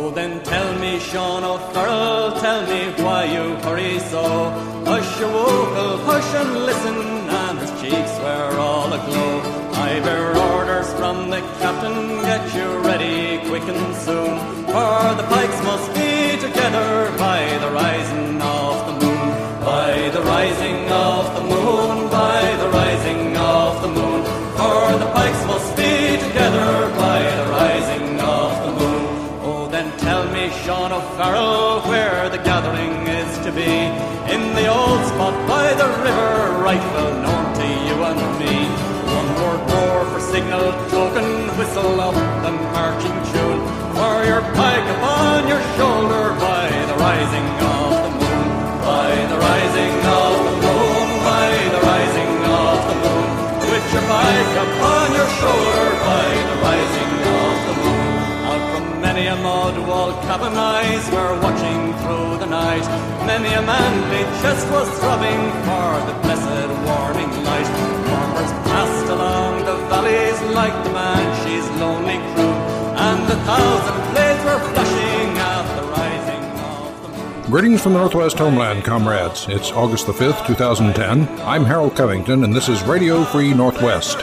Oh, then tell me, Sean O'Farrell, tell me why you hurry so. Hush your wokel, hush and listen, and his cheeks were all aglow. I bear orders from the captain, get you ready quick and soon, for the pikes must be together by the rising of the moon. By the rising of the moon, by the rising of the moon, for the pikes must be together by the rising of the moon. Oh, then tell me, Sean O'Farrell, where the gathering is to be. In the old spot by the river, right well known to you and me. One word more for signal token, whistle up the marching tune, for your pike upon your shoulder by the rising of the moon. By the rising of the moon, by the rising of the moon, with your pike upon your shoulder by the rising of the moon. Out from many a mud wall cabin eyes were watching through the night. Many a manly chest was throbbing for the blessed warning light. Farmers passed along the valleys like the Banshee's lonely crew, and 1,000 blades were flashing at the rising of the moon. Greetings from the Northwest homeland, comrades. It's August the 5th, 2010. I'm Harold Covington, and this is Radio Free Northwest.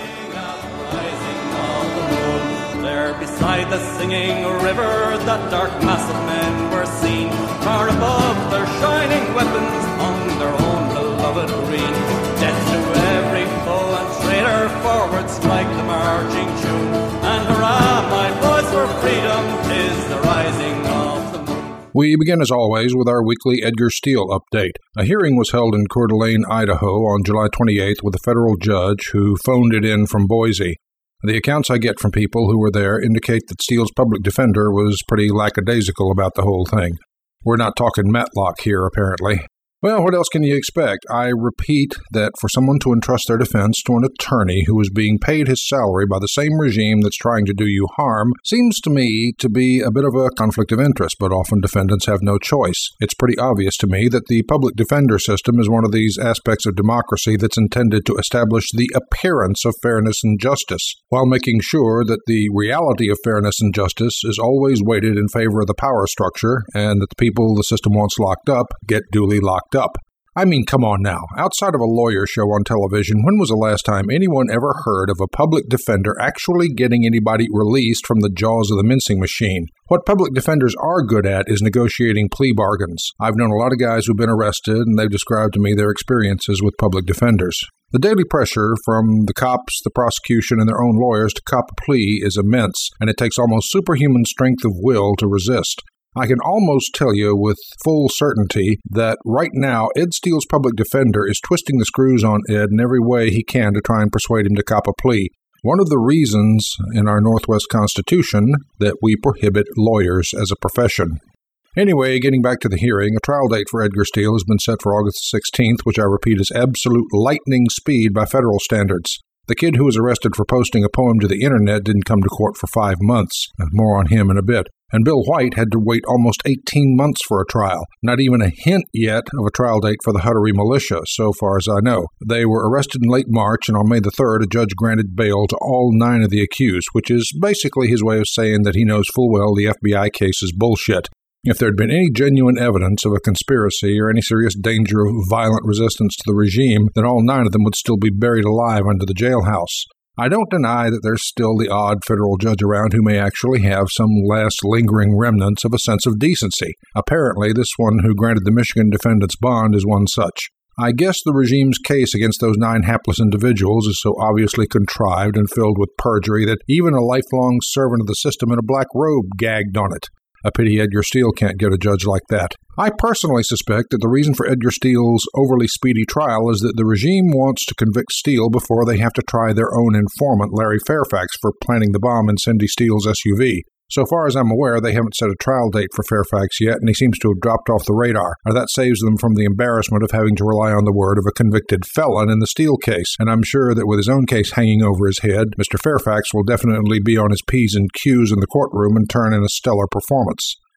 Beside the singing river, that dark mass of men were seen. Far above their shining weapons hung their own beloved green. Death to every foe and traitor, forward strike the marching tune. And hurrah, my boys, for freedom, 'tis the rising of the moon. We begin, as always, with our weekly Edgar Steele update. A hearing was held in Coeur d'Alene, Idaho on July 28th with a federal judge who phoned it in from Boise. The accounts I get from people who were there indicate that Steele's public defender was pretty lackadaisical about the whole thing. We're not talking Matlock here, apparently. Well, what else can you expect? I repeat that for someone to entrust their defense to an attorney who is being paid his salary by the same regime that's trying to do you harm seems to me to be a bit of a conflict of interest, but often defendants have no choice. It's pretty obvious to me that the public defender system is one of these aspects of democracy that's intended to establish the appearance of fairness and justice, while making sure that the reality of fairness and justice is always weighted in favor of the power structure, and that the people the system wants locked up get duly locked up. I mean, come on now. Outside of a lawyer show on television, when was the last time anyone ever heard of a public defender actually getting anybody released from the jaws of the mincing machine? What public defenders are good at is negotiating plea bargains. I've known a lot of guys who've been arrested, and they've described to me their experiences with public defenders. The daily pressure from the cops, the prosecution, and their own lawyers to cop a plea is immense, and it takes almost superhuman strength of will to resist. I can almost tell you with full certainty that right now Ed Steele's public defender is twisting the screws on Ed in every way he can to try and persuade him to cop a plea. One of the reasons in our Northwest Constitution that we prohibit lawyers as a profession. Anyway, getting back to the hearing, a trial date for Edgar Steele has been set for August 16th, which I repeat is absolute lightning speed by federal standards. The kid who was arrested for posting a poem to the internet didn't come to court for 5 months. More on him in a bit. And Bill White had to wait almost 18 months for a trial. Not even a hint yet of a trial date for the Huttery militia, so far as I know. They were arrested in late March, and on May the 3rd, a judge granted bail to all 9 of the accused, which is basically his way of saying that he knows full well the FBI case is bullshit. If there had been any genuine evidence of a conspiracy or any serious danger of violent resistance to the regime, then all 9 of them would still be buried alive under the jailhouse. I don't deny that there's still the odd federal judge around who may actually have some last lingering remnants of a sense of decency. Apparently, this one who granted the Michigan defendant's bond is one such. I guess the regime's case against those 9 hapless individuals is so obviously contrived and filled with perjury that even a lifelong servant of the system in a black robe gagged on it. A pity Edgar Steele can't get a judge like that. I personally suspect that the reason for Edgar Steele's overly speedy trial is that the regime wants to convict Steele before they have to try their own informant, Larry Fairfax, for planting the bomb in Cindy Steele's SUV. So far as I'm aware, they haven't set a trial date for Fairfax yet, and he seems to have dropped off the radar. Now, that saves them from the embarrassment of having to rely on the word of a convicted felon in the Steele case, and I'm sure that with his own case hanging over his head, Mr. Fairfax will definitely be on his P's and Q's in the courtroom and turn in a stellar performance.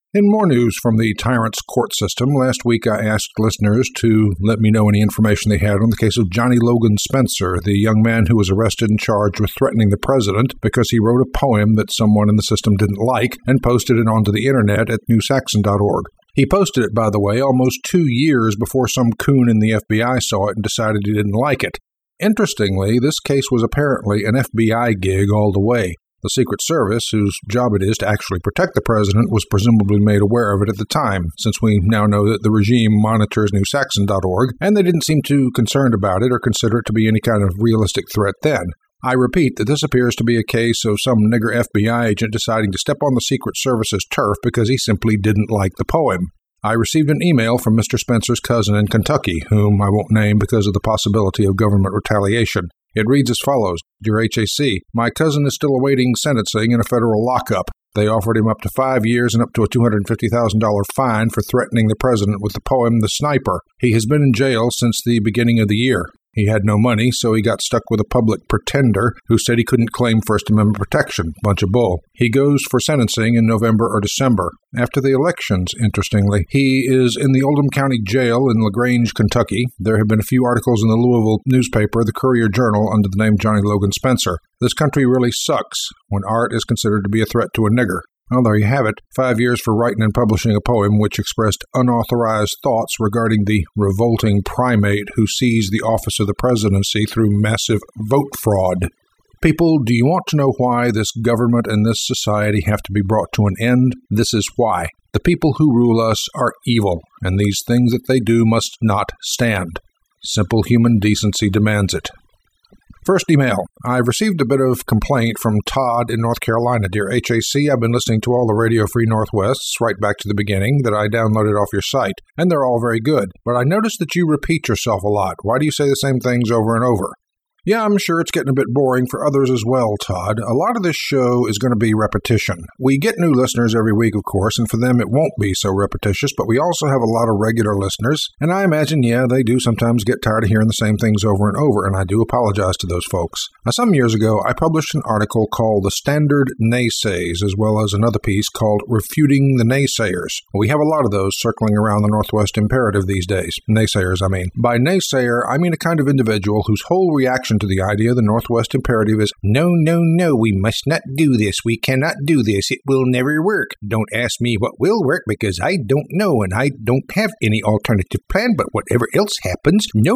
In more news from the tyrant's court system, last week I asked listeners to let me know any information they had on the case of Johnny Logan Spencer, the young man who was arrested and charged with threatening the president because he wrote a poem that someone in the system didn't like and posted it onto the internet at newsaxon.org. He posted it, by the way, almost 2 years before some coon in the FBI saw it and decided he didn't like it. Interestingly, this case was apparently an FBI gig all the way. The Secret Service, whose job it is to actually protect the president, was presumably made aware of it at the time, since we now know that the regime monitors newsaxon.org, and they didn't seem too concerned about it or consider it to be any kind of realistic threat then. I repeat that this appears to be a case of some nigger FBI agent deciding to step on the Secret Service's turf because he simply didn't like the poem. I received an email from Mr. Spencer's cousin in Kentucky, whom I won't name because of the possibility of government retaliation. It reads as follows: Dear HAC, my cousin is still awaiting sentencing in a federal lockup. They offered him up to 5 years and up to a $250,000 fine for threatening the president with the poem The Sniper. He has been in jail since the beginning of the year. He had no money, so he got stuck with a public pretender who said he couldn't claim First Amendment protection. Bunch of bull. He goes for sentencing in November or December. After the elections, interestingly. He is in the Oldham County Jail in LaGrange, Kentucky. There have been a few articles in the Louisville newspaper, the Courier-Journal, under the name Johnny Logan Spencer. This country really sucks when art is considered to be a threat to a nigger. Well, there you have it. 5 years for writing and publishing a poem which expressed unauthorized thoughts regarding the revolting primate who seized the office of the presidency through massive vote fraud. People, do you want to know why this government and this society have to be brought to an end? This is why. The people who rule us are evil, and these things that they do must not stand. Simple human decency demands it. First email. I've received a bit of complaint from Todd in North Carolina. Dear HAC, I've been listening to all the Radio Free Northwests right back to the beginning that I downloaded off your site, and they're all very good. But I noticed that you repeat yourself a lot. Why do you say the same things over and over? Yeah, I'm sure it's getting a bit boring for others as well, Todd. A lot of this show is going to be repetition. We get new listeners every week, of course, and for them it won't be so repetitious, but we also have a lot of regular listeners, and I imagine, they do sometimes get tired of hearing the same things over and over, and I do apologize to those folks. Now, some years ago, I published an article called The Standard Naysays, as well as another piece called Refuting the Naysayers. We have a lot of those circling around the Northwest Imperative these days. Naysayers, I mean. By naysayer, I mean a kind of individual whose whole reaction to the idea of the Northwest Imperative is, no, we must not do this. We cannot do this. It will never work. Don't ask me what will work because I don't know and I don't have any alternative plan, but whatever else happens, no,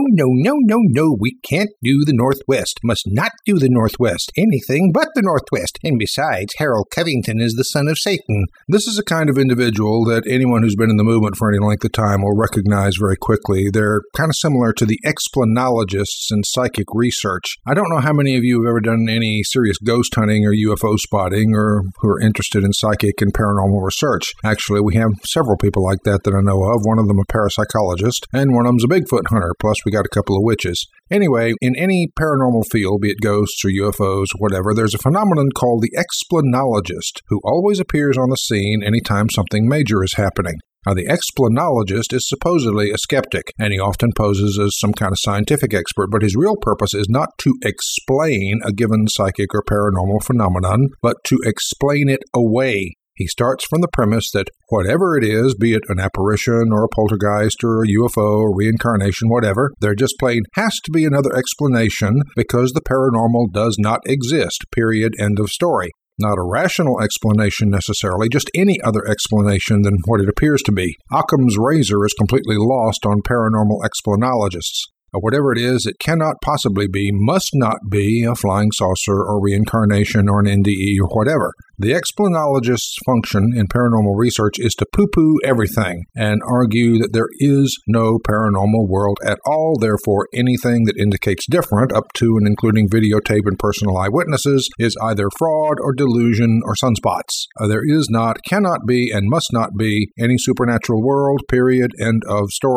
we can't do the Northwest. Must not do the Northwest. Anything but the Northwest. And besides, Harold Covington is the son of Satan. This is a kind of individual that anyone who's been in the movement for any length of time will recognize very quickly. They're kind of similar to the explanologists in psychic research. I don't know how many of you have ever done any serious ghost hunting or UFO spotting or who are interested in psychic and paranormal research. Actually, we have several people like that I know of. One of them a parapsychologist, and one of them's a Bigfoot hunter, plus we got a couple of witches. Anyway, in any paranormal field, be it ghosts or UFOs, whatever, there's a phenomenon called the explanologist, who always appears on the scene anytime something major is happening. Now, the explanologist is supposedly a skeptic, and he often poses as some kind of scientific expert, but his real purpose is not to explain a given psychic or paranormal phenomenon, but to explain it away. He starts from the premise that whatever it is, be it an apparition or a poltergeist or a UFO or reincarnation, whatever, there just plain has to be another explanation because the paranormal does not exist, period, end of story. Not a rational explanation necessarily, just any other explanation than what it appears to be. Occam's razor is completely lost on paranormal explanologists. Whatever it is, it cannot possibly be, must not be a flying saucer or reincarnation or an NDE or whatever. The explanologist's function in paranormal research is to poo-poo everything and argue that there is no paranormal world at all. Therefore, anything that indicates different, up to and including videotape and personal eyewitnesses, is either fraud or delusion or sunspots. There is not, cannot be, and must not be any supernatural world, period, end of story.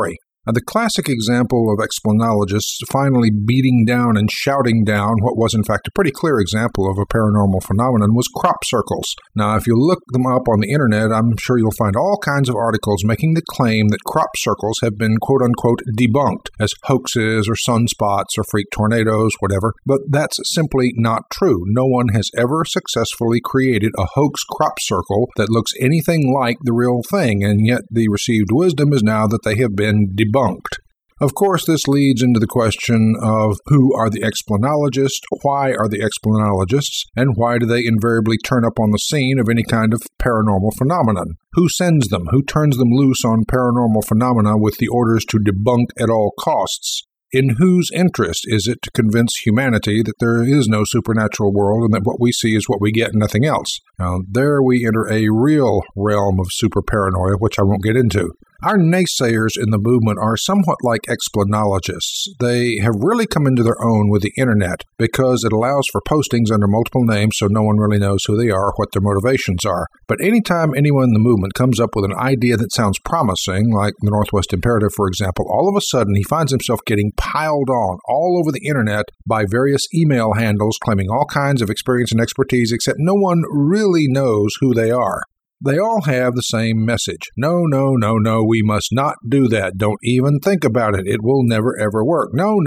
The classic example of explanologists finally beating down and shouting down what was in fact a pretty clear example of a paranormal phenomenon was crop circles. Now, if you look them up on the internet, I'm sure you'll find all kinds of articles making the claim that crop circles have been quote-unquote debunked as hoaxes or sunspots or freak tornadoes, whatever, but that's simply not true. No one has ever successfully created a hoax crop circle that looks anything like the real thing, and yet the received wisdom is now that they have been debunked. Of course, this leads into the question of who are the explanologists, why are the explanologists, and why do they invariably turn up on the scene of any kind of paranormal phenomenon? Who sends them? Who turns them loose on paranormal phenomena with the orders to debunk at all costs? In whose interest is it to convince humanity that there is no supernatural world and that what we see is what we get and nothing else? Now, there we enter a real realm of super paranoia, which I won't get into. Our naysayers in the movement are somewhat like explanologists. They have really come into their own with the internet because it allows for postings under multiple names so no one really knows who they are or what their motivations are. But anytime anyone in the movement comes up with an idea that sounds promising, like the Northwest Imperative, for example, all of a sudden he finds himself getting piled on all over the internet by various email handles claiming all kinds of experience and expertise, except no one really knows who they are. They all have the same message. No, we must not do that. Don't even think about it. It will never, ever work. No.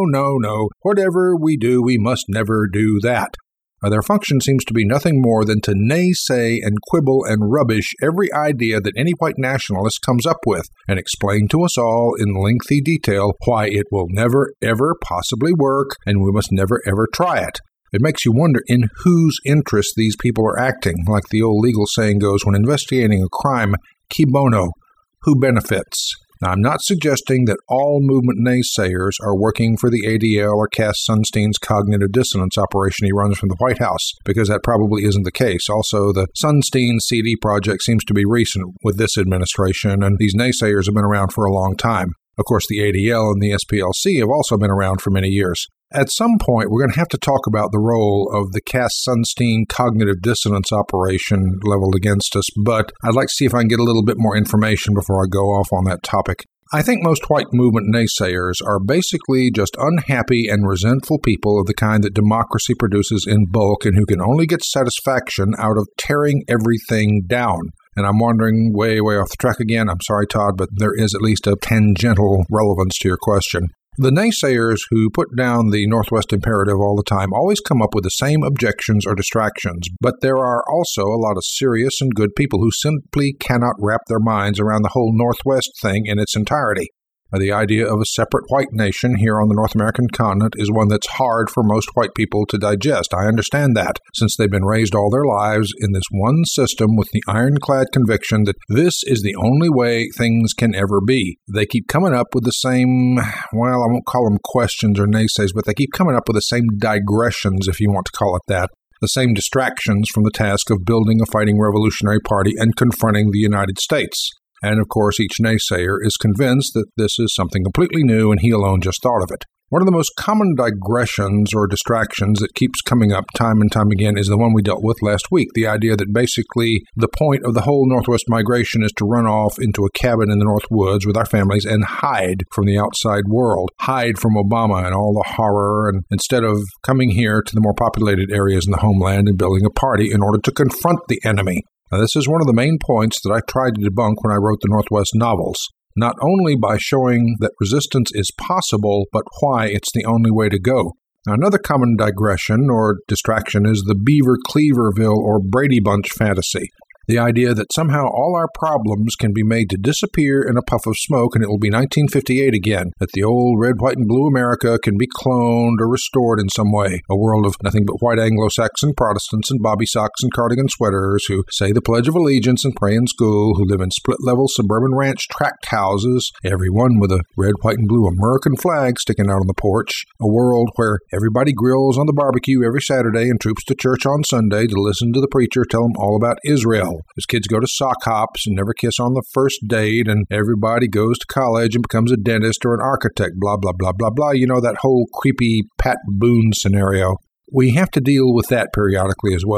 Whatever we do, we must never do that. Their function seems to be nothing more than to naysay and quibble and rubbish every idea that any white nationalist comes up with and explain to us all in lengthy detail why it will never, ever possibly work and we must never, ever try it. It makes you wonder in whose interest these people are acting. Like the old legal saying goes, when investigating a crime, qui bono, who benefits? Now, I'm not suggesting that all movement naysayers are working for the ADL or Cass Sunstein's cognitive dissonance operation he runs from the White House, because that probably isn't the case. Also, the Sunstein CD project seems to be recent with this administration, and these naysayers have been around for a long time. Of course, the ADL and the SPLC have also been around for many years. At some point, we're going to have to talk about the role of the Cass Sunstein cognitive dissonance operation leveled against us, but I'd like to see if I can get a little bit more information before I go off on that topic. I think most white movement naysayers are basically just unhappy and resentful people of the kind that democracy produces in bulk and who can only get satisfaction out of tearing everything down. And I'm wandering way off the track again. I'm sorry, Todd, but there is at least a tangential relevance to your question. The naysayers who put down the Northwest Imperative all the time always come up with the same objections or distractions, but there are also a lot of serious and good people who simply cannot wrap their minds around the whole Northwest thing in its entirety. The idea of a separate white nation here on the North American continent is one that's hard for most white people to digest. I understand that, since they've been raised all their lives in this one system with the ironclad conviction that this is the only way things can ever be. They keep coming up with the same, well, I won't call them questions or naysays, but they keep coming up with the same digressions, if you want to call it that. The same distractions from the task of building a fighting revolutionary party and confronting the United States. And of course, each naysayer is convinced that this is something completely new and he alone just thought of it. One of the most common digressions or distractions that keeps coming up time and time again is the one we dealt with last week, the idea that basically the point of the whole Northwest migration is to run off into a cabin in the North Woods with our families and hide from the outside world, hide from Obama and all the horror, and instead of coming here to the more populated areas in the homeland and building a party in order to confront the enemy. Now, this is one of the main points that I tried to debunk when I wrote the Northwest novels, not only by showing that resistance is possible, but why it's the only way to go. Now, another common digression or distraction is the Beaver-Cleaverville or Brady Bunch fantasy. The idea that somehow all our problems can be made to disappear in a puff of smoke and it will be 1958 again, that the old red, white, and blue America can be cloned or restored in some way, a world of nothing but white Anglo-Saxon Protestants and bobby socks and cardigan sweaters who say the Pledge of Allegiance and pray in school, who live in split-level suburban ranch tract houses, every one with a red, white, and blue American flag sticking out on the porch, a world where everybody grills on the barbecue every Saturday and troops to church on Sunday to listen to the preacher tell them all about Israel. His kids go to sock hops and never kiss on the first date, and everybody goes to college and becomes a dentist or an architect, blah, blah, blah, blah, blah. You know, that whole creepy Pat Boone scenario. We have to deal with that periodically as well.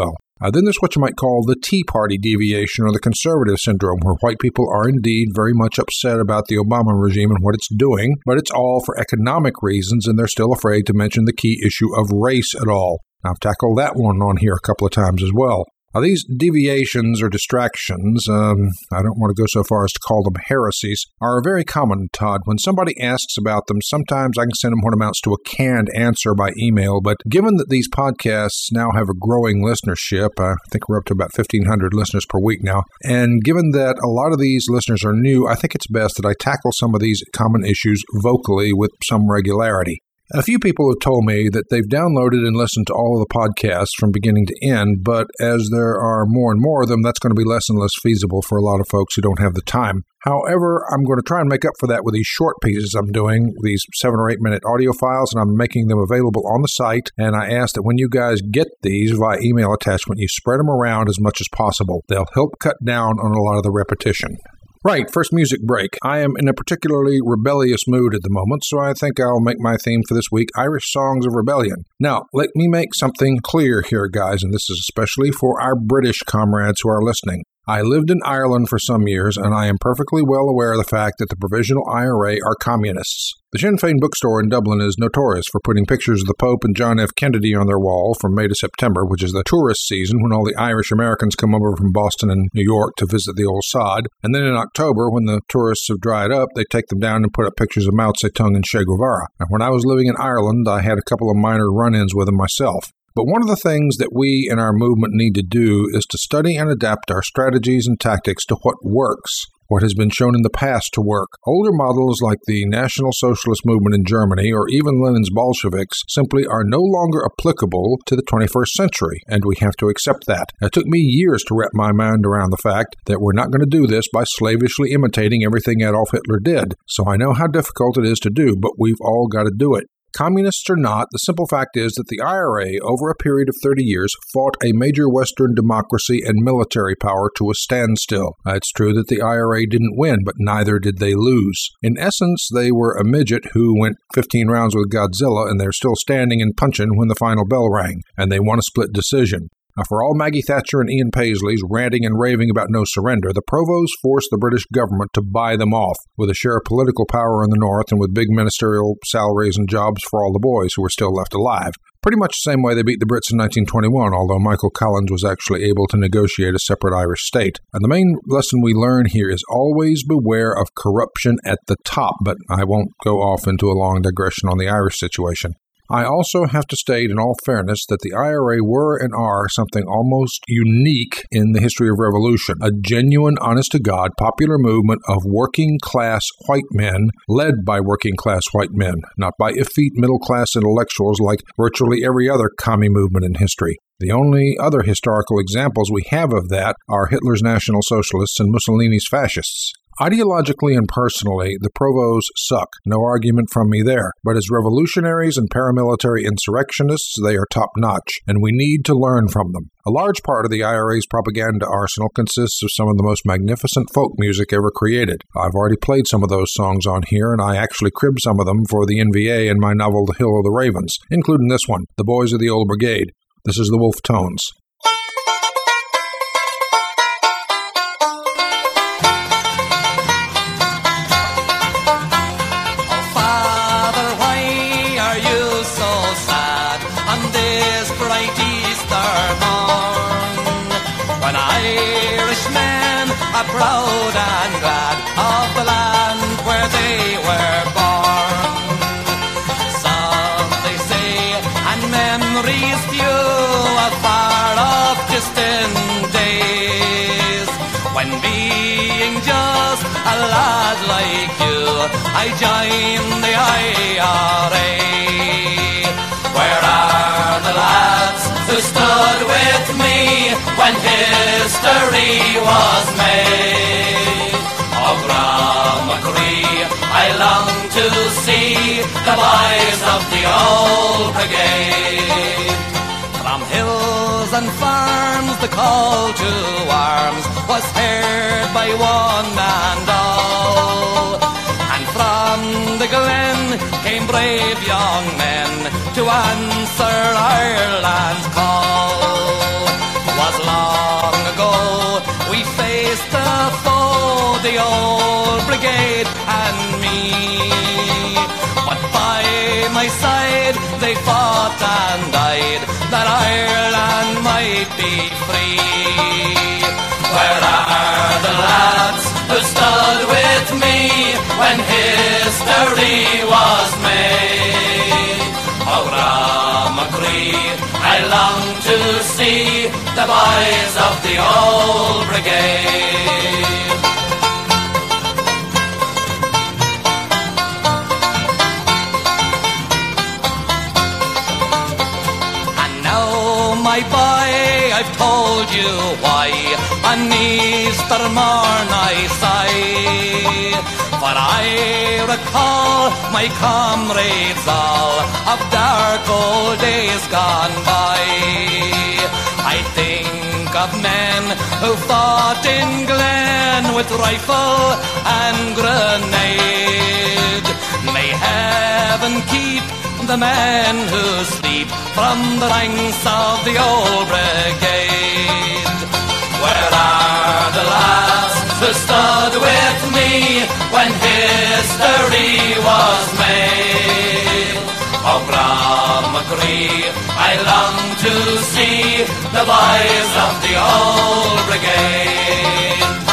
Then there's what you might call the Tea Party deviation or the conservative syndrome, where white people are indeed very much upset about the Obama regime and what it's doing, but it's all for economic reasons, and they're still afraid to mention the key issue of race at all. I've tackled that one on here a couple of times as well. Now, these deviations or distractions, I don't want to go so far as to call them heresies, are very common, Todd. When somebody asks about them, sometimes I can send them what amounts to a canned answer by email, but given that these podcasts now have a growing listenership, I think we're up to about 1,500 listeners per week now, and given that a lot of these listeners are new, I think it's best that I tackle some of these common issues vocally with some regularity. A few people have told me that they've downloaded and listened to all of the podcasts from beginning to end, but as there are more and more of them, that's going to be less and less feasible for a lot of folks who don't have the time. However, I'm going to try and make up for that with these short pieces I'm doing, these 7 or 8 minute audio files, and I'm making them available on the site. And I ask that when you guys get these via email attachment, you spread them around as much as possible. They'll help cut down on a lot of the repetition. Right, first music break. I am in a particularly rebellious mood at the moment, so I think I'll make my theme for this week Irish Songs of Rebellion. Now, let me make something clear here, guys, and this is especially for our British comrades who are listening. I lived in Ireland for some years, and I am perfectly well aware of the fact that the Provisional IRA are communists. The Sinn Féin bookstore in Dublin is notorious for putting pictures of the Pope and John F. Kennedy on their wall from May to September, which is the tourist season when all the Irish Americans come over from Boston and New York to visit the old sod. And then in October, when the tourists have dried up, they take them down and put up pictures of Mao Zedong and Che Guevara. And when I was living in Ireland, I had a couple of minor run-ins with them myself. But one of the things that we in our movement need to do is to study and adapt our strategies and tactics to what works, what has been shown in the past to work. Older models like the National Socialist movement in Germany or even Lenin's Bolsheviks simply are no longer applicable to the 21st century, and we have to accept that. It took me years to wrap my mind around the fact that we're not going to do this by slavishly imitating everything Adolf Hitler did. So I know how difficult it is to do, but we've all got to do it. Communists or not, the simple fact is that the IRA, over a period of 30 years, fought a major Western democracy and military power to a standstill. It's true that the IRA didn't win, but neither did they lose. In essence, they were a midget who went 15 rounds with Godzilla, and they're still standing and punching when the final bell rang, and they won a split decision. Now, for all Maggie Thatcher and Ian Paisley's ranting and raving about no surrender, the Provosts forced the British government to buy them off, with a share of political power in the north and with big ministerial salaries and jobs for all the boys who were still left alive. Pretty much the same way they beat the Brits in 1921, although Michael Collins was actually able to negotiate a separate Irish state. And the main lesson we learn here is always beware of corruption at the top, but I won't go off into a long digression on the Irish situation. I also have to state in all fairness that the IRA were and are something almost unique in the history of revolution, a genuine, honest-to-God, popular movement of working-class white men, led by working-class white men, not by effete middle-class intellectuals like virtually every other commie movement in history. The only other historical examples we have of that are Hitler's National Socialists and Mussolini's Fascists. Ideologically and personally, the Provosts suck. No argument from me there. But as revolutionaries and paramilitary insurrectionists, they are top-notch, and we need to learn from them. A large part of the IRA's propaganda arsenal consists of some of the most magnificent folk music ever created. I've already played some of those songs on here, and I actually cribbed some of them for the NVA in my novel The Hill of the Ravens, including this one, The Boys of the Old Brigade. This is the Wolf Tones. Proud and glad of the land where they were born. Some they say, and memories few of far-off distant days, when being just a lad like you, I joined the IRA. Where are the lads who stood with me when history was made? Of Gramacree I long to see the boys of the old brigade. From hills and farms the call to arms was heard by one and all, and from the glen came brave young men to answer Ireland's call. Was I long to see the boys of the old brigade. And now, my boy, I've told you why on Easter morn I sigh. For I recall my comrades all of dark old days gone by. I think of men who fought in Glen with rifle and grenade. May heaven keep the men who sleep from the ranks of the old brigade. Where are the lads who stood with me when history was made? Oh, Bram McCree, I long to see the boys of the old brigade.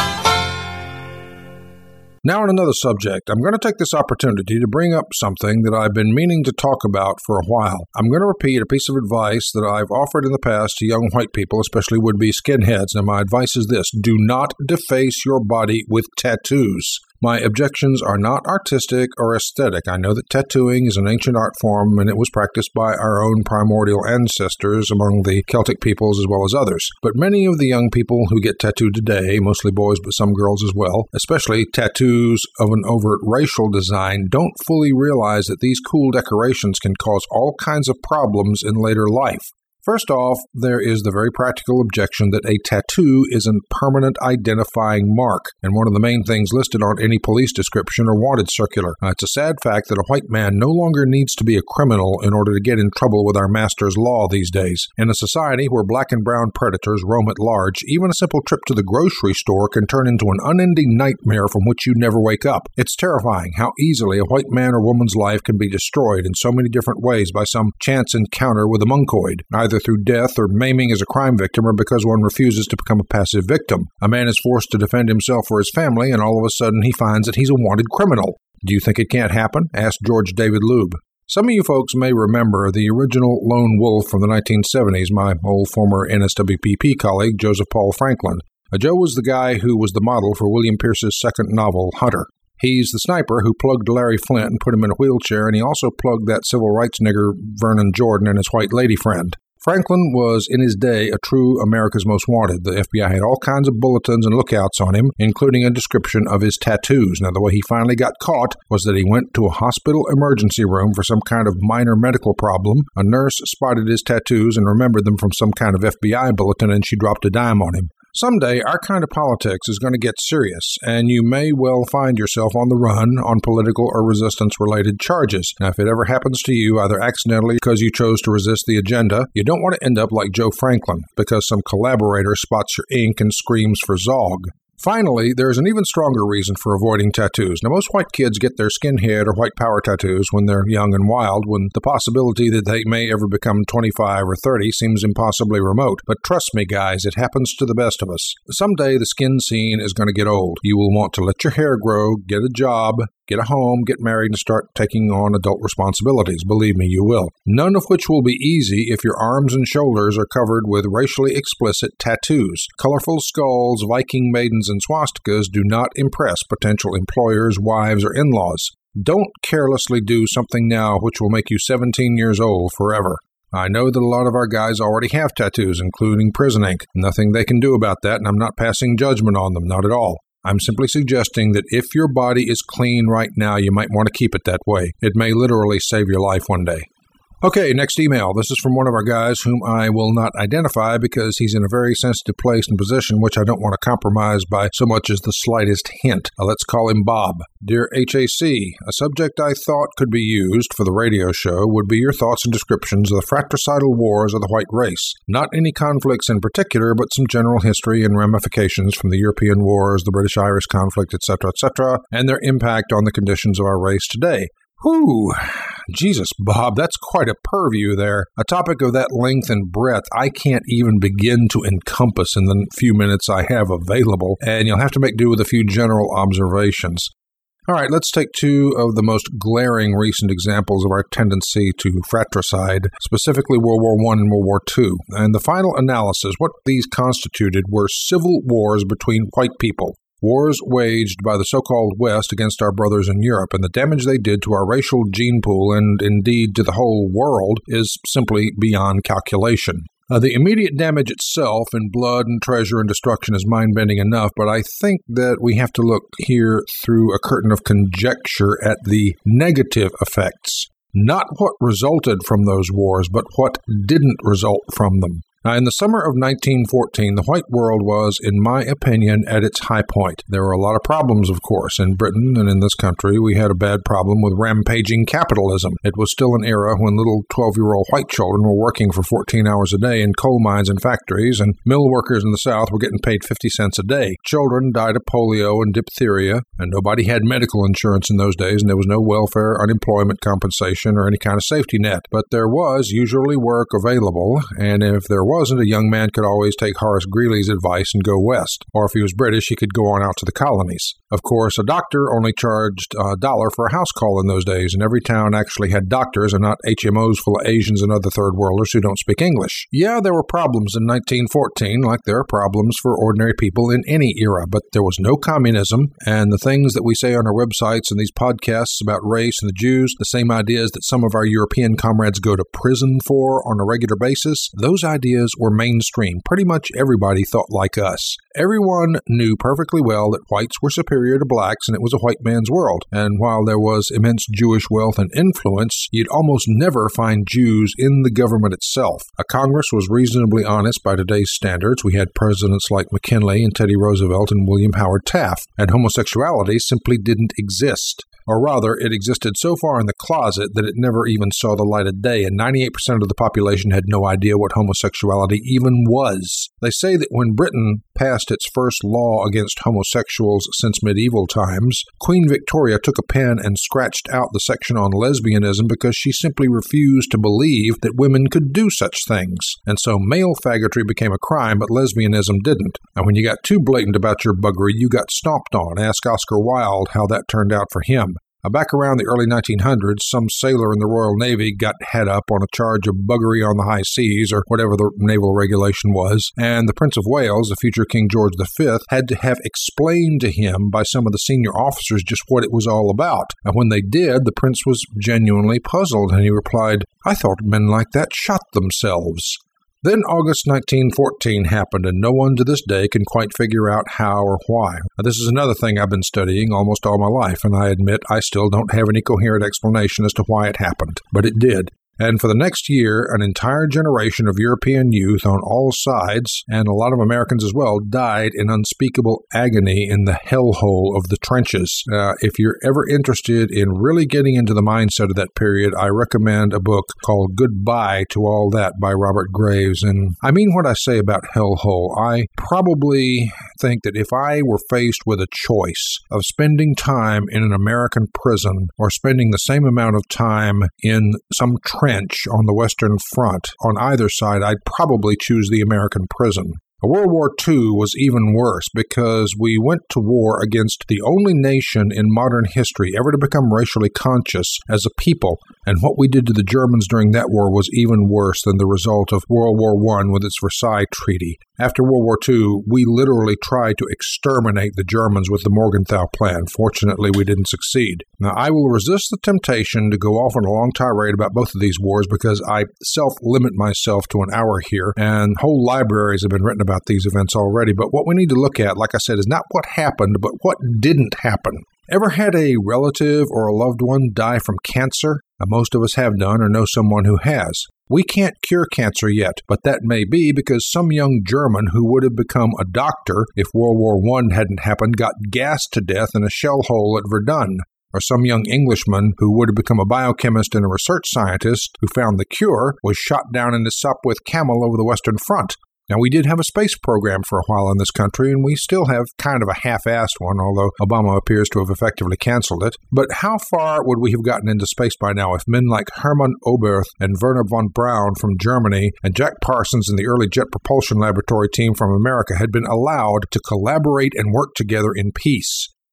Now on another subject, I'm going to take this opportunity to bring up something that I've been meaning to talk about for a while. I'm going to repeat a piece of advice that I've offered in the past to young white people, especially would-be skinheads. Now my advice is this: do not deface your body with tattoos. My objections are not artistic or aesthetic. I know that tattooing is an ancient art form, and it was practiced by our own primordial ancestors among the Celtic peoples as well as others. But many of the young people who get tattooed today, mostly boys but some girls as well, especially tattoos of an overt racial design, don't fully realize that these cool decorations can cause all kinds of problems in later life. First off, there is the very practical objection that a tattoo is a permanent identifying mark, and one of the main things listed on any police description or wanted circular. Now, it's a sad fact that a white man no longer needs to be a criminal in order to get in trouble with our master's law these days. In a society where black and brown predators roam at large, even a simple trip to the grocery store can turn into an unending nightmare from which you never wake up. It's terrifying how easily a white man or woman's life can be destroyed in so many different ways by some chance encounter with a monkoid, either through death or maiming as a crime victim or because one refuses to become a passive victim. A man is forced to defend himself or his family, and all of a sudden he finds that he's a wanted criminal. Do you think it can't happen? Asked George David Lube. Some of you folks may remember the original lone wolf from the 1970s, my old former NSWPP colleague, Joseph Paul Franklin. Joe was the guy who was the model for William Pierce's second novel, Hunter. He's the sniper who plugged Larry Flint and put him in a wheelchair, and he also plugged that civil rights nigger Vernon Jordan and his white lady friend. Franklin was, in his day, a true America's Most Wanted. The FBI had all kinds of bulletins and lookouts on him, including a description of his tattoos. Now, the way he finally got caught was that he went to a hospital emergency room for some kind of minor medical problem. A nurse spotted his tattoos and remembered them from some kind of FBI bulletin, and she dropped a dime on him. Someday, our kind of politics is going to get serious, and you may well find yourself on the run on political or resistance-related charges. Now, if it ever happens to you, either accidentally because you chose to resist the agenda, you don't want to end up like Joe Franklin, because some collaborator spots your ink and screams for Zog. Finally, there's an even stronger reason for avoiding tattoos. Now, most white kids get their skinhead or white power tattoos when they're young and wild, when the possibility that they may ever become 25 or 30 seems impossibly remote. But trust me, guys, it happens to the best of us. Someday, the skin scene is going to get old. You will want to let your hair grow, get a job, get a home, get married, and start taking on adult responsibilities. Believe me, you will. None of which will be easy if your arms and shoulders are covered with racially explicit tattoos. Colorful skulls, Viking maidens, and swastikas do not impress potential employers, wives, or in-laws. Don't carelessly do something now which will make you 17 years old forever. I know that a lot of our guys already have tattoos, including prison ink. Nothing they can do about that, and I'm not passing judgment on them, not at all. I'm simply suggesting that if your body is clean right now, you might want to keep it that way. It may literally save your life one day. Okay, next email. This is from one of our guys whom I will not identify because he's in a very sensitive place and position which I don't want to compromise by so much as the slightest hint. Let's call him Bob. Dear HAC, a subject I thought could be used for the radio show would be your thoughts and descriptions of the fratricidal wars of the white race. Not any conflicts in particular, but some general history and ramifications from the European wars, the British-Irish conflict, etc., and their impact on the conditions of our race today. Whew, Jesus, Bob, that's quite a purview there. A topic of that length and breadth I can't even begin to encompass in the few minutes I have available, and you'll have to make do with a few general observations. All right, let's take two of the most glaring recent examples of our tendency to fratricide, specifically World War I and World War II. And the final analysis, what these constituted were civil wars between white people. Wars waged by the so-called West against our brothers in Europe, and the damage they did to our racial gene pool and indeed to the whole world is simply beyond calculation. The immediate damage itself in blood and treasure and destruction is mind-bending enough, but I think that we have to look here through a curtain of conjecture at the negative effects. Not what resulted from those wars, but what didn't result from them. Now, in the summer of 1914, the white world was, in my opinion, at its high point. There were a lot of problems, of course. In Britain and in this country, we had a bad problem with rampaging capitalism. It was still an era when little 12-year-old white children were working for 14 hours a day in coal mines and factories, and mill workers in the South were getting paid 50 cents a day. Children died of polio and diphtheria, and nobody had medical insurance in those days, and there was no welfare, unemployment compensation, or any kind of safety net. But there was usually work available, and if there wasn't, a young man could always take Horace Greeley's advice and go west. Or if he was British, he could go on out to the colonies. Of course, a doctor only charged $1 for a house call in those days, and every town actually had doctors and not HMOs full of Asians and other third worlders who don't speak English. Yeah, there were problems in 1914, like there are problems for ordinary people in any era, but there was no communism, and the things that we say on our websites and these podcasts about race and the Jews, the same ideas that some of our European comrades go to prison for on a regular basis, those ideas were mainstream. Pretty much everybody thought like us. Everyone knew perfectly well that whites were superior to blacks and it was a white man's world. And while there was immense Jewish wealth and influence, you'd almost never find Jews in the government itself. A Congress was reasonably honest by today's standards. We had presidents like McKinley and Teddy Roosevelt and William Howard Taft, and homosexuality simply didn't exist. Or rather, it existed so far in the closet that it never even saw the light of day, and 98% of the population had no idea what homosexuality even was. They say that when Britain passed its first law against homosexuals since medieval times, Queen Victoria took a pen and scratched out the section on lesbianism because she simply refused to believe that women could do such things. And so male faggotry became a crime, but lesbianism didn't. And when you got too blatant about your buggery, you got stomped on. Ask Oscar Wilde how that turned out for him. Back around the early 1900s, some sailor in the Royal Navy got head up on a charge of buggery on the high seas, or whatever the naval regulation was, and the Prince of Wales, the future King George V, had to have explained to him by some of the senior officers just what it was all about. And when they did, the prince was genuinely puzzled, and he replied, "I thought men like that shot themselves." Then August 1914 happened, and no one to this day can quite figure out how or why. Now, this is another thing I've been studying almost all my life, and I admit I still don't have any coherent explanation as to why it happened. But it did. And for the next year, an entire generation of European youth on all sides, and a lot of Americans as well, died in unspeakable agony in the hellhole of the trenches. If you're ever interested in really getting into the mindset of that period, I recommend a book called Goodbye to All That by Robert Graves. And I mean what I say about hellhole. I probably think that if I were faced with a choice of spending time in an American prison or spending the same amount of time in some trench on the Western Front, on either side, I'd probably choose the American prison. World War II was even worse because we went to war against the only nation in modern history ever to become racially conscious as a people, and what we did to the Germans during that war was even worse than the result of World War I with its Versailles Treaty. After World War II, we literally tried to exterminate the Germans with the Morgenthau Plan. Fortunately, we didn't succeed. Now, I will resist the temptation to go off on a long tirade about both of these wars because I self-limit myself to an hour here, and whole libraries have been written about these events already. But what we need to look at, like I said, is not what happened, but what didn't happen. Ever had a relative or a loved one die from cancer? Most of us have done or know someone who has. We can't cure cancer yet, but that may be because some young German who would have become a doctor if World War I hadn't happened got gassed to death in a shell hole at Verdun. Or some young Englishman who would have become a biochemist and a research scientist who found the cure was shot down in a Sopwith Camel over the Western Front. Now, we did have a space program for a while in this country, and we still have kind of a half-assed one, although Obama appears to have effectively canceled it. But how far would we have gotten into space by now if men like Hermann Oberth and Werner von Braun from Germany and Jack Parsons and the early Jet Propulsion Laboratory team from America had been allowed to collaborate and work together in peace?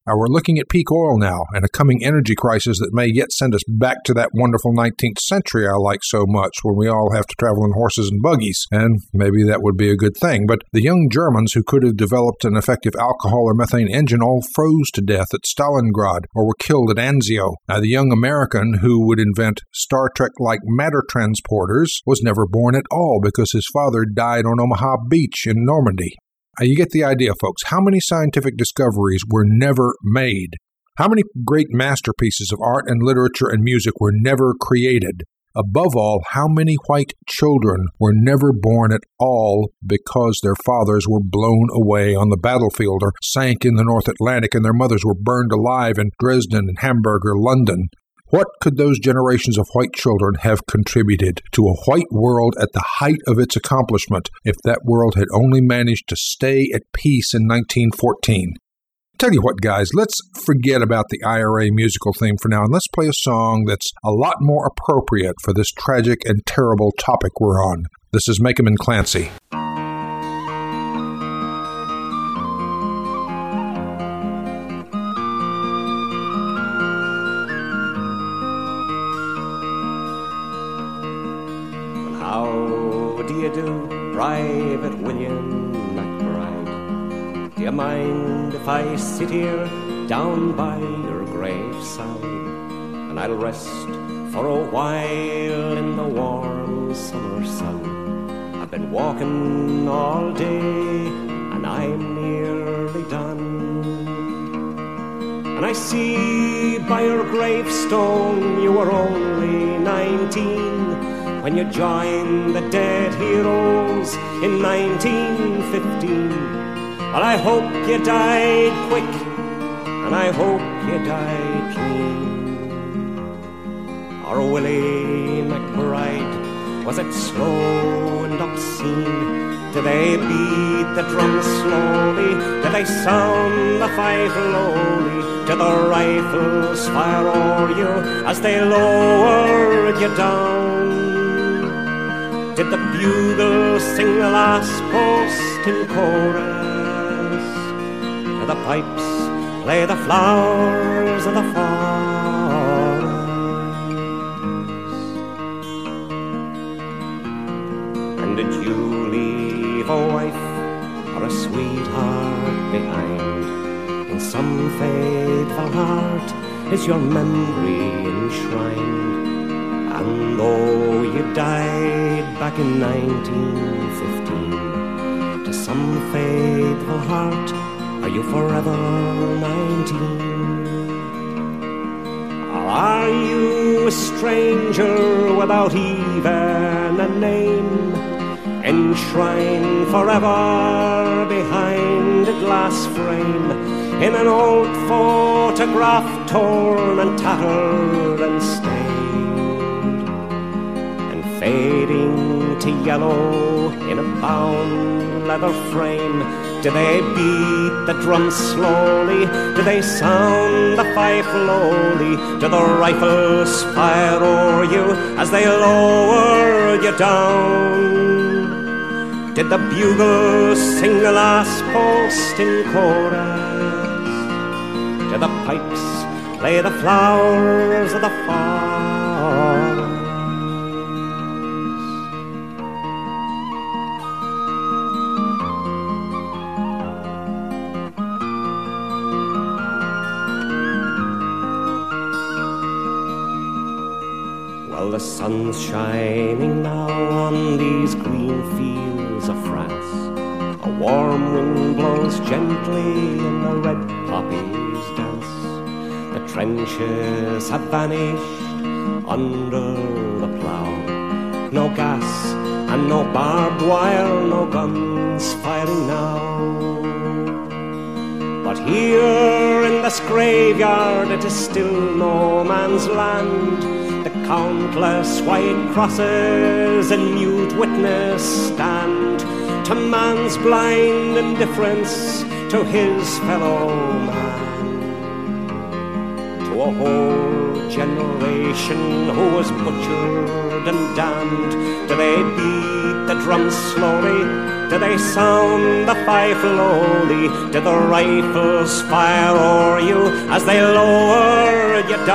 We're looking at peak oil now and a coming energy crisis that may yet send us back to that wonderful 19th century I like so much, when we all have to travel in horses and buggies. And maybe that would be a good thing. But the young Germans who could have developed an effective alcohol or methane engine all froze to death at Stalingrad or were killed at Anzio. The young American who would invent Star Trek-like matter transporters was never born at all because his father died on Omaha Beach in Normandy. You get the idea, folks. How many scientific discoveries were never made? How many great masterpieces of art and literature and music were never created? Above all, how many white children were never born at all because their fathers were blown away on the battlefield or sank in the North Atlantic and their mothers were burned alive in Dresden and Hamburg or London? What could those generations of white children have contributed to a white world at the height of its accomplishment if that world had only managed to stay at peace in 1914? Tell you what, guys, let's forget about the IRA musical theme for now, and let's play a song that's a lot more appropriate for this tragic and terrible topic we're on. This is Make 'em and Clancy. Private William McBride, do you mind if I sit here down by your graveside, and I'll rest for a while in the warm summer sun? I've been walking all day and I'm nearly done, and I see by your gravestone you were only 19 when you joined the dead heroes in 1915. Well, I hope you died quick, and I hope you died clean. Or Willie McBride, was it slow and obscene? Did they beat the drum slowly? Did they sound the fife lowly? Did the rifles fire o'er you as they lowered you down? Did the bugle sing the last post in chorus? Did the pipes play the flowers of the forest? And did you leave a wife or a sweetheart behind? In some faithful heart is your memory enshrined. And though you died back in 1915, to some faithful heart are you forever 19? Or are you a stranger without even a name, enshrined forever behind a glass frame, in an old photograph torn and tattered and stained? Fading to yellow in a bound leather frame. Do they beat the drum slowly? Do they sound the fife lowly? Do the rifles fire o'er you as they lower you down? Did the bugles sing the last post in chorus? Did the pipes play the flowers of the forest? The sun's shining now on these green fields of France. A warm wind blows gently and the red poppies dance. The trenches have vanished under the plough. No gas and no barbed wire, no guns firing now. But here in this graveyard it is still no man's land. The countless white crosses in mute witness stand to man's blind indifference to his fellow man, to a whole generation who was butchered and damned. Do they beat the drum slowly? Do they sound the fife lowly? Did the rifles fire o'er you as they lowered you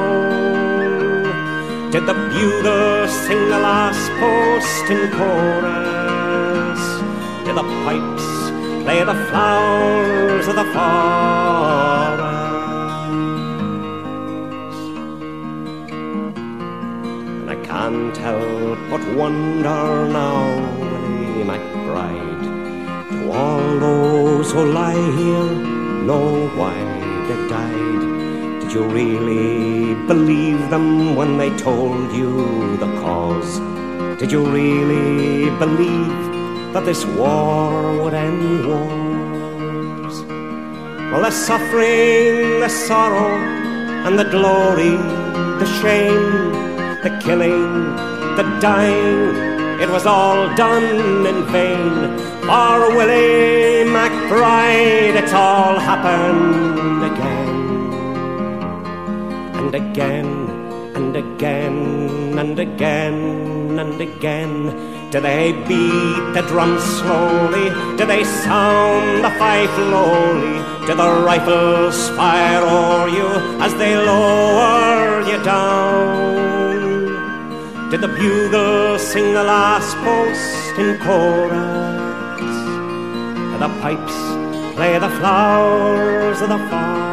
down? Did the bugle sing the last post in chorus? Did the pipes play the flowers of the forest? And I can't help but wonder now, Willie McBride, to all those who lie here know why they died. Did you really believe them when they told you the cause? Did you really believe that this war would end wars? Well, the suffering, the sorrow, and the glory, the shame, the killing, the dying, it was all done in vain. For Willie McBride, it's all happened again. And again, and again, and again, and again. Do they beat the drum slowly? Do they sound the fife lowly? Do the rifles fire o'er you as they lower you down? Did the bugle sing the last post in chorus? Did the pipes play the flowers of the forest?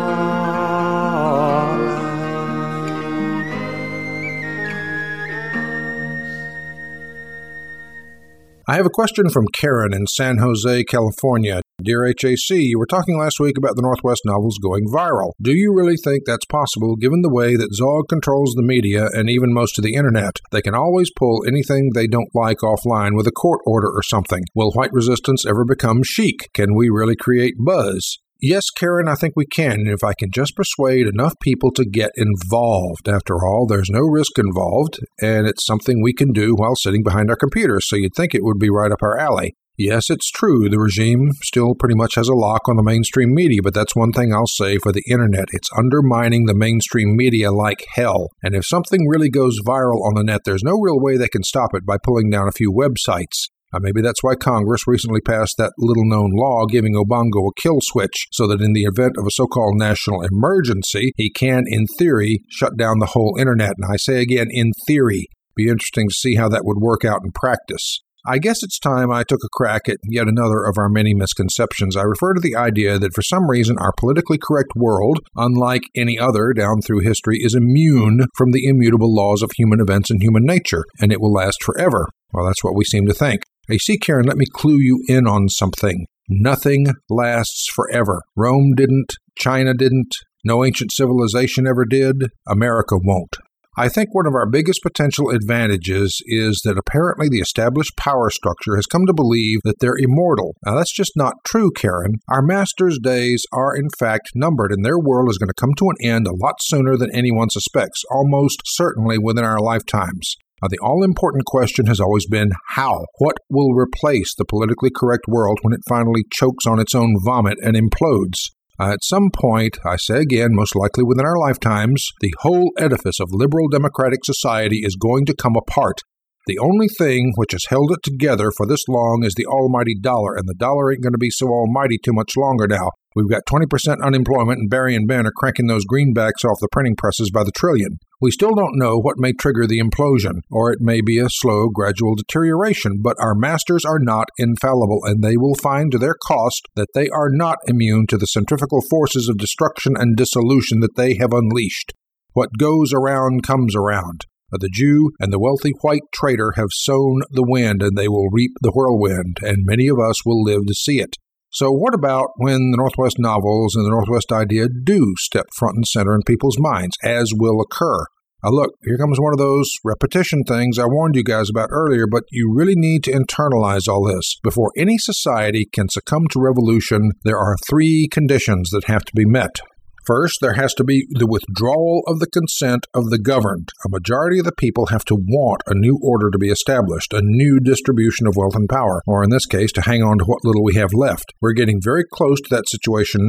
I have a question from Karen in San Jose, California. Dear HAC, you were talking last week about the Northwest novels going viral. Do you really think that's possible given the way that Zog controls the media and even most of the internet? They can always pull anything they don't like offline with a court order or something. Will white resistance ever become chic? Can we really create buzz? Yes, Karen, I think we can, if I can just persuade enough people to get involved. After all, there's no risk involved, and it's something we can do while sitting behind our computers, so you'd think it would be right up our alley. Yes, it's true, the regime still pretty much has a lock on the mainstream media, but that's one thing I'll say for the internet. It's undermining the mainstream media like hell. And if something really goes viral on the net, there's no real way they can stop it by pulling down a few websites. Maybe that's why Congress recently passed that little-known law giving Obongo a kill switch so that in the event of a so-called national emergency, he can, in theory, shut down the whole internet. And I say again, in theory. Be interesting to see how that would work out in practice. I guess it's time I took a crack at yet another of our many misconceptions. I refer to the idea that for some reason our politically correct world, unlike any other down through history, is immune from the immutable laws of human events and human nature, and it will last forever. Well, that's what we seem to think. Hey, see, Karen, let me clue you in on something. Nothing lasts forever. Rome didn't. China didn't. No ancient civilization ever did. America won't. I think one of our biggest potential advantages is that apparently the established power structure has come to believe that they're immortal. Now, that's just not true, Karen. Our masters' days are, in fact, numbered, and their world is going to come to an end a lot sooner than anyone suspects, almost certainly within our lifetimes. Now, the all-important question has always been how? What will replace the politically correct world when it finally chokes on its own vomit and implodes? At some point, I say again, most likely within our lifetimes, the whole edifice of liberal democratic society is going to come apart. The only thing which has held it together for this long is the almighty dollar, and the dollar ain't going to be so almighty too much longer now. We've got 20% unemployment, and Barry and Ben are cranking those greenbacks off the printing presses by the trillion. We still don't know what may trigger the implosion, or it may be a slow, gradual deterioration, but our masters are not infallible, and they will find to their cost that they are not immune to the centrifugal forces of destruction and dissolution that they have unleashed. What goes around comes around. The Jew and the wealthy white trader have sown the wind, and they will reap the whirlwind, and many of us will live to see it. So what about when the Northwest novels and the Northwest idea do step front and center in people's minds, as will occur? Now look, here comes one of those repetition things I warned you guys about earlier, but you really need to internalize all this. Before any society can succumb to revolution, there are 3 conditions that have to be met. First, there has to be the withdrawal of the consent of the governed. A majority of the people have to want a new order to be established, a new distribution of wealth and power, or in this case, to hang on to what little we have left. We're getting very close to that situation now.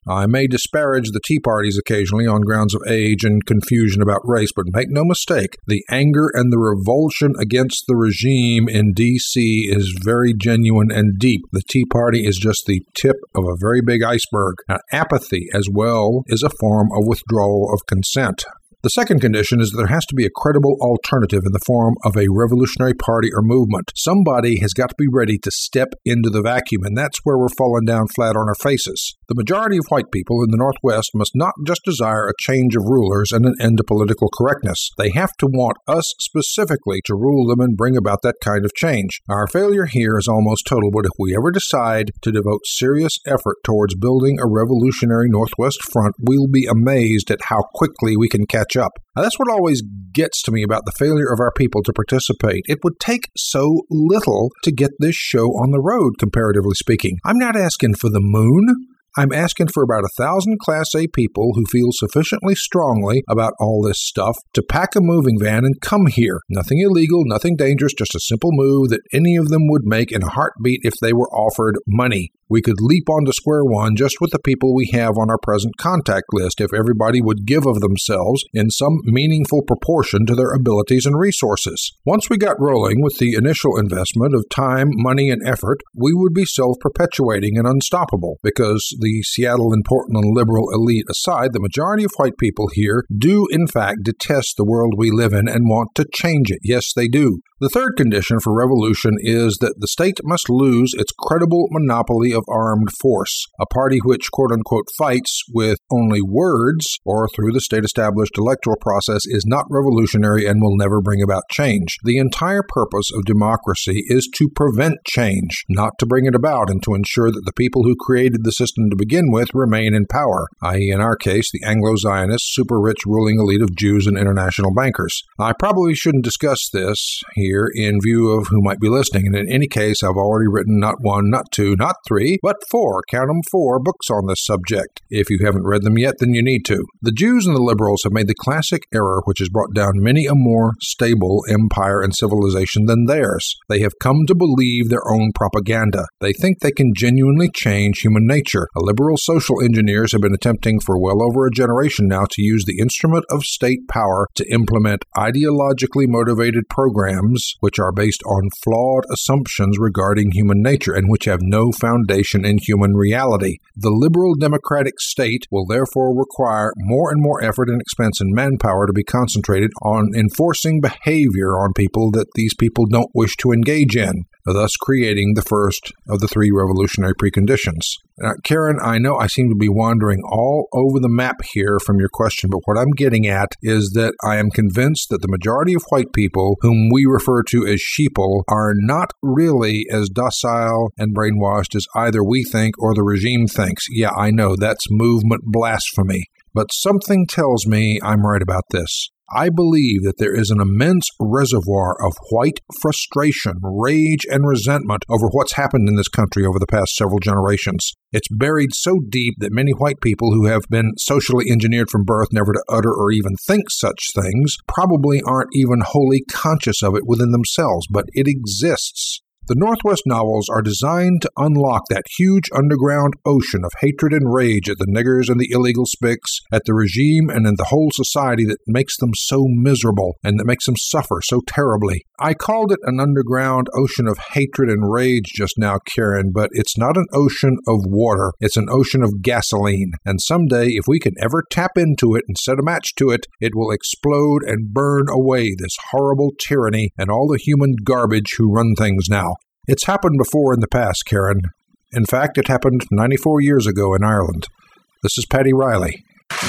I may disparage the Tea Parties occasionally on grounds of age and confusion about race, but make no mistake, the anger and the revulsion against the regime in D.C. is very genuine and deep. The Tea Party is just the tip of a very big iceberg. Now, apathy as well is a form of withdrawal of consent. The second condition is that there has to be a credible alternative in the form of a revolutionary party or movement. Somebody has got to be ready to step into the vacuum, and that's where we're falling down flat on our faces. The majority of white people in the Northwest must not just desire a change of rulers and an end to political correctness. They have to want us specifically to rule them and bring about that kind of change. Our failure here is almost total, but if we ever decide to devote serious effort towards building a revolutionary Northwest front, we'll be amazed at how quickly we can catch up. Now, that's what always gets to me about the failure of our people to participate. It would take so little to get this show on the road, comparatively speaking. I'm not asking for the moon. I'm asking for about 1,000 Class A people who feel sufficiently strongly about all this stuff to pack a moving van and come here. Nothing illegal, nothing dangerous, just a simple move that any of them would make in a heartbeat if they were offered money. We could leap onto square one just with the people we have on our present contact list if everybody would give of themselves in some meaningful proportion to their abilities and resources. Once we got rolling with the initial investment of time, money, and effort, we would be self-perpetuating and unstoppable because the Seattle and Portland liberal elite aside, the majority of white people here do in fact detest the world we live in and want to change it. Yes, they do. The third condition for revolution is that the state must lose its credible monopoly of armed force. A party which, quote-unquote, fights with only words or through the state-established electoral process is not revolutionary and will never bring about change. The entire purpose of democracy is to prevent change, not to bring it about, and to ensure that the people who created the system to begin with remain in power, i.e., in our case, the Anglo-Zionist, super-rich ruling elite of Jews and international bankers. I probably shouldn't discuss this here in view of who might be listening, and in any case, I've already written not one, not two, not three, but 4, count them 4, books on this subject. If you haven't read them yet, then you need to. The Jews and the liberals have made the classic error which has brought down many a more stable empire and civilization than theirs. They have come to believe their own propaganda. They think they can genuinely change human nature. Liberal social engineers have been attempting for well over a generation now to use the instrument of state power to implement ideologically motivated programs which are based on flawed assumptions regarding human nature and which have no foundation in human reality. The liberal democratic state will therefore require more and more effort and expense and manpower to be concentrated on enforcing behavior on people that these people don't wish to engage in, thus creating the first of the 3 revolutionary preconditions. Now, Karen, I know I seem to be wandering all over the map here from your question, but what I'm getting at is that I am convinced that the majority of white people, whom we refer to as sheeple, are not really as docile and brainwashed as either we think or the regime thinks. Yeah, I know, that's movement blasphemy. But something tells me I'm right about this. I believe that there is an immense reservoir of white frustration, rage, and resentment over what's happened in this country over the past several generations. It's buried so deep that many white people who have been socially engineered from birth never to utter or even think such things probably aren't even wholly conscious of it within themselves, but it exists. The Northwest novels are designed to unlock that huge underground ocean of hatred and rage at the niggers and the illegal spics, at the regime and in the whole society that makes them so miserable and that makes them suffer so terribly. I called it an underground ocean of hatred and rage just now, Karen, but it's not an ocean of water. It's an ocean of gasoline. And someday, if we can ever tap into it and set a match to it, it will explode and burn away this horrible tyranny and all the human garbage who run things now. It's happened before in the past, Karen. In fact, it happened 94 years ago in Ireland. This is Paddy Riley.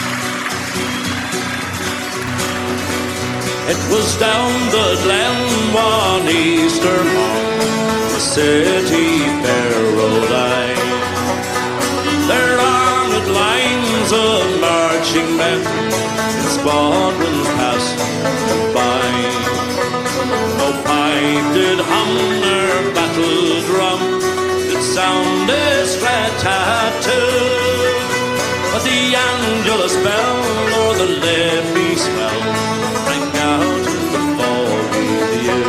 It was down the glen one Easter morn, the city fair rode I. There armed lines of marching men in squadrons passed by. No pipe did hum their battle drum, it sounded rat-tat-too. But the Angelus bell or the Liffey swell rang out in the foggy view.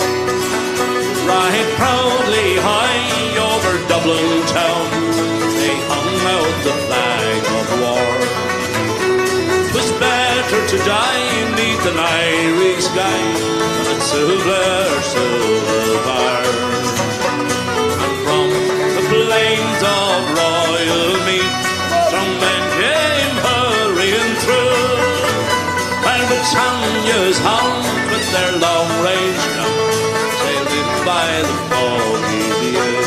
Right proudly high over Dublin town, they an Irish guy on a silver bar. And from the plains of royal mead, strong men came hurrying through, while Britannia's hound with their long-range guns sailed in by the foggy view.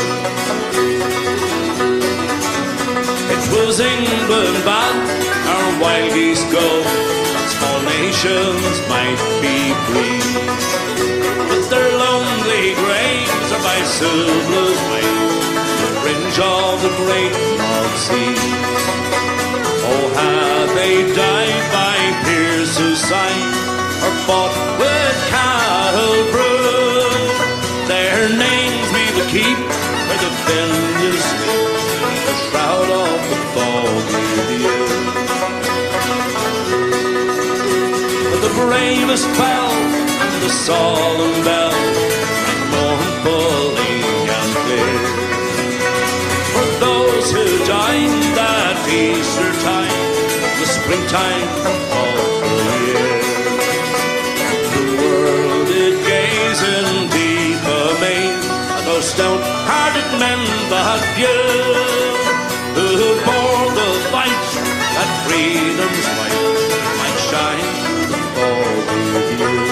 It was England bound, our wild geese go, that small nations might be free, but their lonely graves are by Suvla's wave, the fringe of the great North Sea. Oh, had they died by Pierce's side, or fought with cattle brood, their names we would keep by the vineyards sleep, the shroud of the foggy view. But the bravest fell, and the solemn bell rang mournfully and clear, for those who died that Easter time, the springtime of the year. The world did gaze in deep amaze at those stout-hearted men but few, who bore the fight that freedom's light might shine through the foggy view.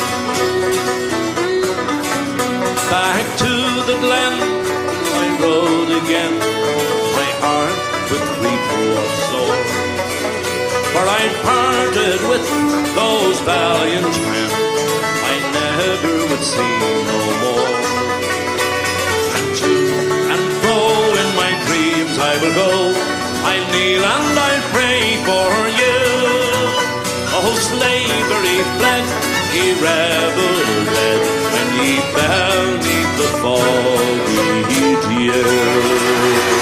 Back to the glen I rode again, my heart with grief was sore, for I parted with those valiant men I never would see no more. And to and fro in my dreams I will go, I kneel and I pray for you. Oh, slavery fled, ye rebel dead, when ye fell 'neath the foggy dew.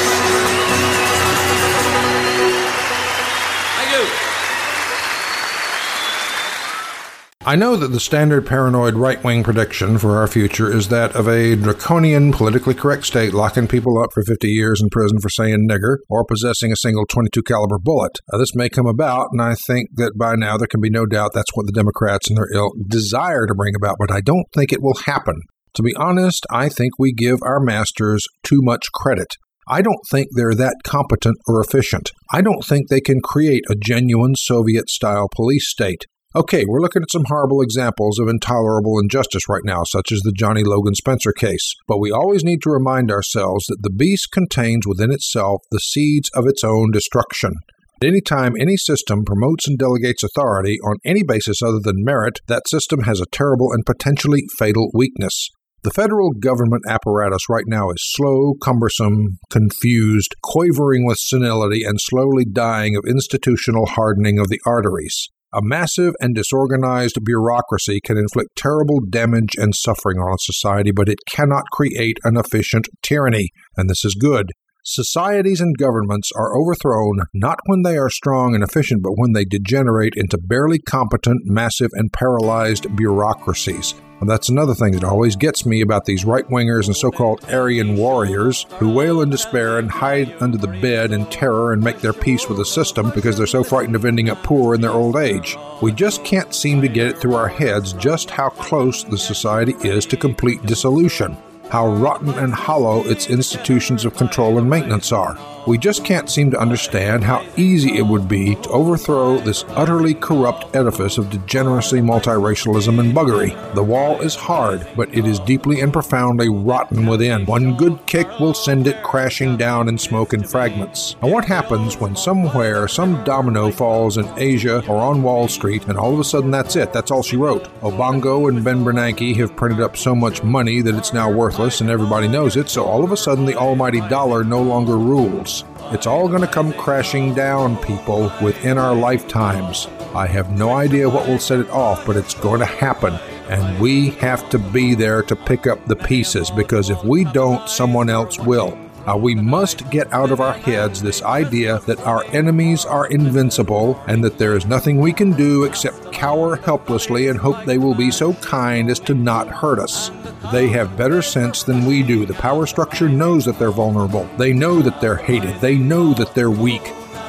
I know that the standard paranoid right-wing prediction for our future is that of a draconian, politically correct state locking people up for 50 years in prison for saying nigger or possessing a single .22 caliber bullet. This may come about, and I think that by now there can be no doubt that's what the Democrats and their ilk desire to bring about, but I don't think it will happen. To be honest, I think we give our masters too much credit. I don't think they're that competent or efficient. I don't think they can create a genuine Soviet-style police state. Okay, we're looking at some horrible examples of intolerable injustice right now, such as the Johnny Logan Spencer case. But we always need to remind ourselves that the beast contains within itself the seeds of its own destruction. At any time any system promotes and delegates authority on any basis other than merit, that system has a terrible and potentially fatal weakness. The federal government apparatus right now is slow, cumbersome, confused, quavering with senility, and slowly dying of institutional hardening of the arteries. A massive and disorganized bureaucracy can inflict terrible damage and suffering on a society, but it cannot create an efficient tyranny, and this is good. Societies and governments are overthrown not when they are strong and efficient, but when they degenerate into barely competent, massive, and paralyzed bureaucracies. And that's another thing that always gets me about these right-wingers and so-called Aryan warriors who wail in despair and hide under the bed in terror and make their peace with the system because they're so frightened of ending up poor in their old age. We just can't seem to get it through our heads just how close the society is to complete dissolution, how rotten and hollow its institutions of control and maintenance are. We just can't seem to understand how easy it would be to overthrow this utterly corrupt edifice of degeneracy, multiracialism, and buggery. The wall is hard, but it is deeply and profoundly rotten within. One good kick will send it crashing down in smoke and fragments. And what happens when somewhere some domino falls in Asia or on Wall Street, and all of a sudden that's it, that's all she wrote? Obongo and Ben Bernanke have printed up so much money that it's now worthless and everybody knows it, so all of a sudden the almighty dollar no longer rules. It's all going to come crashing down, people, within our lifetimes. I have no idea what will set it off, but it's going to happen. And we have to be there to pick up the pieces, because if we don't, someone else will. We must get out of our heads this idea that our enemies are invincible and that there is nothing we can do except cower helplessly and hope they will be so kind as to not hurt us. They have better sense than we do. The power structure knows that they're vulnerable. They know that they're hated. They know that they're weak.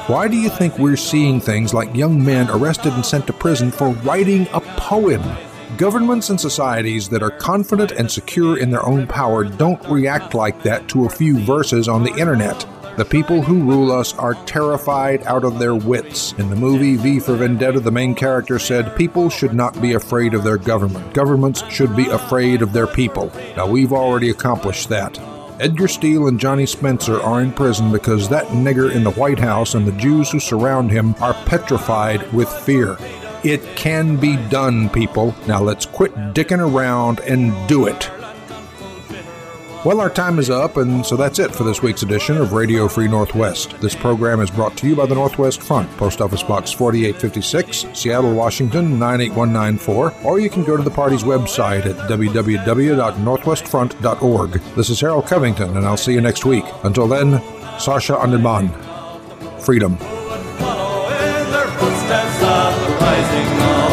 Why do you think we're seeing things like young men arrested and sent to prison for writing a poem? Governments and societies that are confident and secure in their own power don't react like that to a few verses on the internet. The people who rule us are terrified out of their wits. In the movie V for Vendetta, the main character said, people should not be afraid of their government. Governments should be afraid of their people. Now, we've already accomplished that. Edgar Steele and Johnny Spencer are in prison because that nigger in the White House and the Jews who surround him are petrified with fear. It can be done, people. Now let's quit dicking around and do it. Well, our time is up, and so that's it for this week's edition of Radio Free Northwest. This program is brought to you by the Northwest Front, Post Office Box 4856, Seattle, Washington 98194, or you can go to the party's website at www.northwestfront.org. This is Harold Covington, and I'll see you next week. Until then, Sasha Andelman. Freedom. Follow in their footsteps at the rising of